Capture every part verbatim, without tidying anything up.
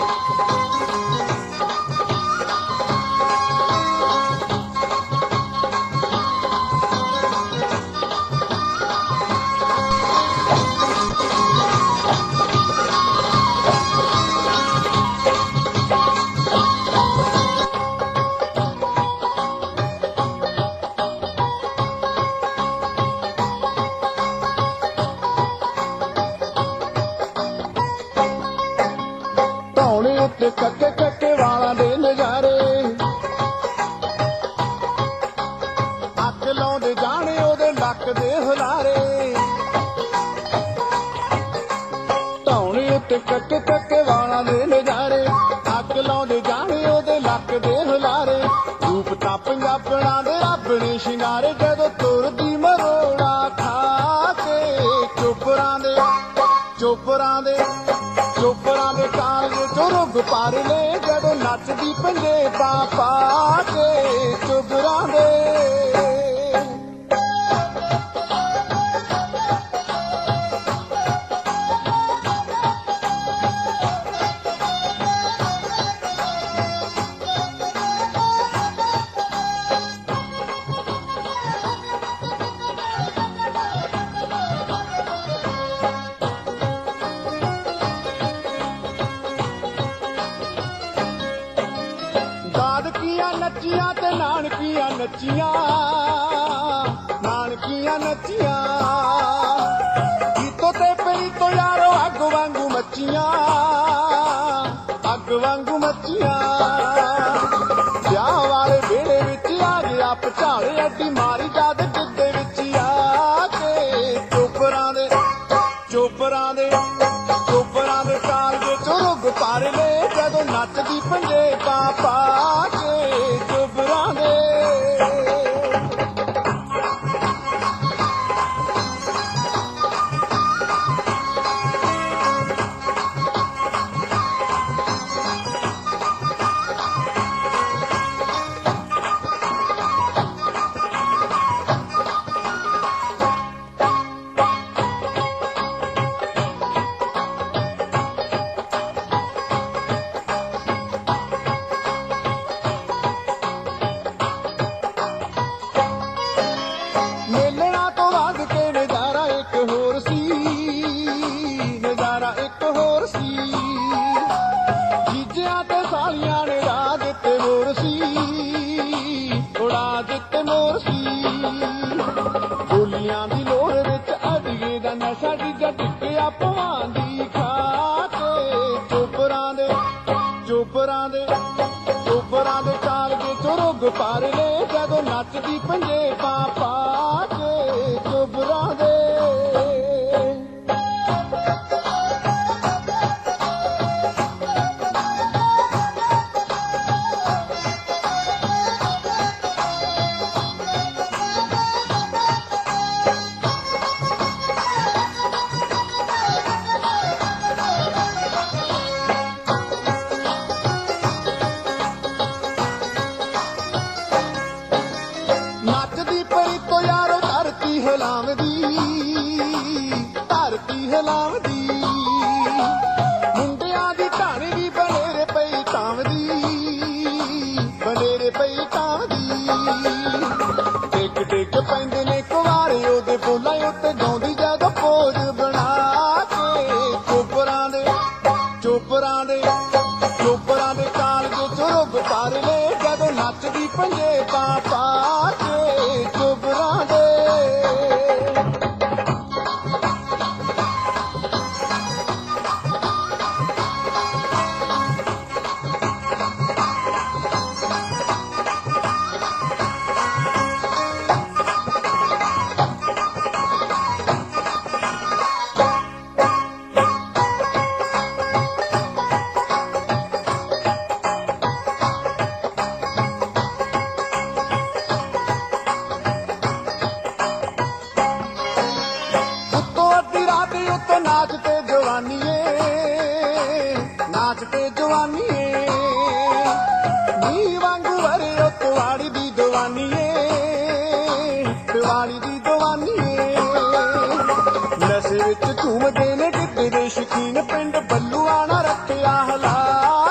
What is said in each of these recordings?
ਉੱਤੇ ਕੱਕੇ ਕੱਕੇ ਵਾਲਾਂ ਦੇ ਨਜ਼ਾਰੇ ਅੱਗ ਲਾਉਂਦੇ ਜਾਣੇ ਉਹਦੇ ਨੱਕ ਦੇ ਹੁਲਾਰੇ ਧੌਣੇ ਉੱਤੇ ਕੱਕੇ ਕੱਕੇ ਵਾਲਾਂ ਦੇ ਨਜ਼ਾਰੇ ਅੱਗ ਲਾਉਂਦੇ ਜਾਣੇ ਉਹਦੇ ਨੱਕ ਦੇ ਹੁਲਾਰੇ ਰੂਪ ਤਾਂ ਪੰਜਾਬਣਾਂ ਦੇ ਰੱਬ ਨੇ ਸ਼ਿੰਗਾਰੇ ਜਦੋਂ ਤੁਰਦੀ ਮਰੋੜਾ ਖਾ ਕੇ ਚੋਪਰਾਂ ਦੇ ਚੋਪਰਾਂ ਦੇ ਚੋਪਰਾਂ ਦੇ ਕਾਲਜੇ ਚੋਂ ਰੁੱਗ ਪਰ ਲੈ ਜਦੋਂ ਨੱਚਦੀ ਪੰਜੇ ਪਾ ਪਾ ਕੇ ਚੋਪਰਾਂ ਦੇ ਨੱਚੀਆਂ ਤੇ ਨਾਨਕੀਆਂ ਨੱਚੀਆਂ ਨਾਨਕੀਆਂ ਨੱਚੀਆਂ ਗੀਤੋਂ ਤੇ ਪਰੀ ਤੋਂ ਯਾਰੋ ਅੱਗ ਵਾਂਗੂ ਮੱਚੀਆਂ ਅੱਗ ਵਾਂਗੂ ਮੱਚੀਆਂ ਵਿਆਹ ਵਾਲੇ ਵਿਹੜੇ ਵਿੱਚ ਆ ਗਿਆ ਪਛਾੜੇ ਅੱਡੀ ਮਾਰੀ ਜਦ ਗਿੱਧੇ ਵਿੱਚ ਆ ਕੇ ਚੋਪਰਾਂ ਦੇ ਚੋਪਰਾਂ ਦੇ ਚੋਪਰਾਂ ਦੇ ਕਾਲਜੇ ਚੋਂ ਰੁੱਗ ਪਰ ਲੈ ਜਦੋਂ ਨੱਚਦੀ ਪੰਜੇ ਪਾ ਪਾ ਕੇ ਚੋਪਰਾਂ ਦੇ ਮੇਲਣਾ ਤੋਂ ਵੱਧ ਕੇ ਨਜ਼ਾਰਾ ਇੱਕ ਹੋਰ ਸੀ ਨਜ਼ਾਰਾ ਇੱਕ ਹੋਰ ਸੀ ਜੀਜਿਆਂ ਤੇ ਸਾਲੀਆਂ ਨੇ ਰਾਹ ਦਿੱਤੇ ਮੋਰ ਸੀ ਉਡਾ ਦਿੱਤੇ ਮੋਰ ਸੀ ਬੋਲੀਆਂ ਦੀ ਲੋੜ ਵਿੱਚ ਅੜੀਏ ਦਾ ਨਸ਼ਾ ਡਿੱਗਾ ਟਿੱਕਿਆ ਭਵਾਂ ਦੀ ਖਾ ਕੇ ਚੋਪਰਾਂ ਦੇ ਚੋਪਰਾਂ ਦੇ ਚੋਪਰਾਂ ਦੇ ਕਾਲਜੇ ਚੋਂ ਰੁੱਗ ਪਰ ਲੈ ਜਦੋਂ ਨੱਚਦੀ ਪੰਜੇ ਪਾ ਪਾ ਕੇ ਚੋਪਰਾਂ ਦੇ ਨੱਚਦੀ ਪਰੀ ਤੋਂ ਯਾਰੋ ਧਰਤੀ ਹਿਲਾਵਦੀ ਧਰਤੀ ਹਿਲਾਵਦੀ ਮੁੰਡਿਆਂ ਦੀ ਢਾਣੀ ਵੀ ਬਨੇਰੇ ਪਈ ਟਾਵਦੀ ਬਨੇਰੇ ਪਈ ਟਾਵਦੀ ਡਿੱਗ ਡਿੱਗ ਪੈਂਦੇ ਨੇ ਕੁਵਾਰੇ ਉਹਦੇ ਬੋਲਾਂ ਉੱਤੇ ਗਾਉਂਦੀ ਜਦੋਂ ਪੋਜ ਬਣਾ ਕੇ ਚੋਪਰਾਂ ਦੇ ਚੋਪਰਾਂ ਦੇ ਚੋਪਰਾਂ ਦੇ ਕਾਲਜੇ ਚੋਂ ਰੁੱਗ ਪਰ ਲੈ ਜਦੋਂ ਨੱਚਦੀ ਪੰਜੇ ਪਾ ਪਾ ਕੇ ਚੋਪਰਾਂ ਦੇ ਉੱਤੋਂ ਨਾਚ ਤੇ ਜਵਾਨੀਏ ਨਾਚ ਤੇ ਜਵਾਨੀਏ ਨੀ ਵਾਂਗੂ ਵਰੇ ਉੱਤੋਂ ਵਾੜੀ ਦੀ ਜਵਾਨੀਏ ਵਾੜੀ ਦੀ ਜਵਾਨੀਏ ਨਸ਼ੇ ਵਿੱਚ ਝੂਮਦੇ ਨੇ ਗਿੱਧੇ ਦੇ ਸ਼ੌਕੀਨ ਪਿੰਡ ਬੱਲੂਆਣਾ ਰੱਖਿਆ ਹਲਾ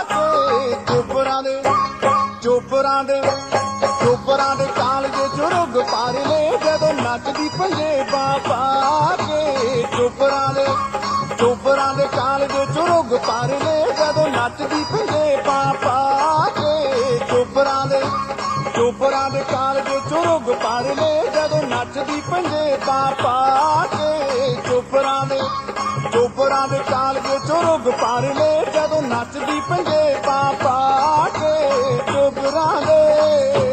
ਚੋਬਰਾਂ ਦੇ ਚੋਬਰਾਂ ਦੇ ਕਾਲਜੇ ਚ ਰੁੱਗ ਪਾਰ ਲੈ ਜਦੋਂ ਨੱਚਦੀ ਪੰਜੇਬਾਂ ਪਾ ਕੇ ਚੋਬਰਾਂ ਦੇ ਚੋਬਰਾਂ ਦੇ ਕਾਲਜੇ ਚ ਰੁੱਗ ਪਾਰ ਲੈ ਜਦੋਂ ਨੱਚਦੀ ਪੰਜੇਬਾਂ ਪਾ ਕੇ ਚੋਬਰਾਂ ਦੇ ਚੋਬਰਾਂ ਦੇ ਕਾਲਜੇ ਚ ਰੁੱਗ ਪਾਰ ਲੈ ਜਦੋਂ ਨੱਚਦੀ ਪੰਜੇਬਾਂ ਪਾ ਕੇ ਚੋਬਰਾਂ ਦੇ ਚੋਬਰਾਂ ਦੇ ਕਾਲਜੇ ਚ ਰੁੱਗ ਪਾਰ ਲੈ ਜਦੋਂ ਨੱਚਦੀ ਪੰਜੇਬਾਂ ਪਾ ਕੇ ਚੋਬਰਾਂ ਦੇ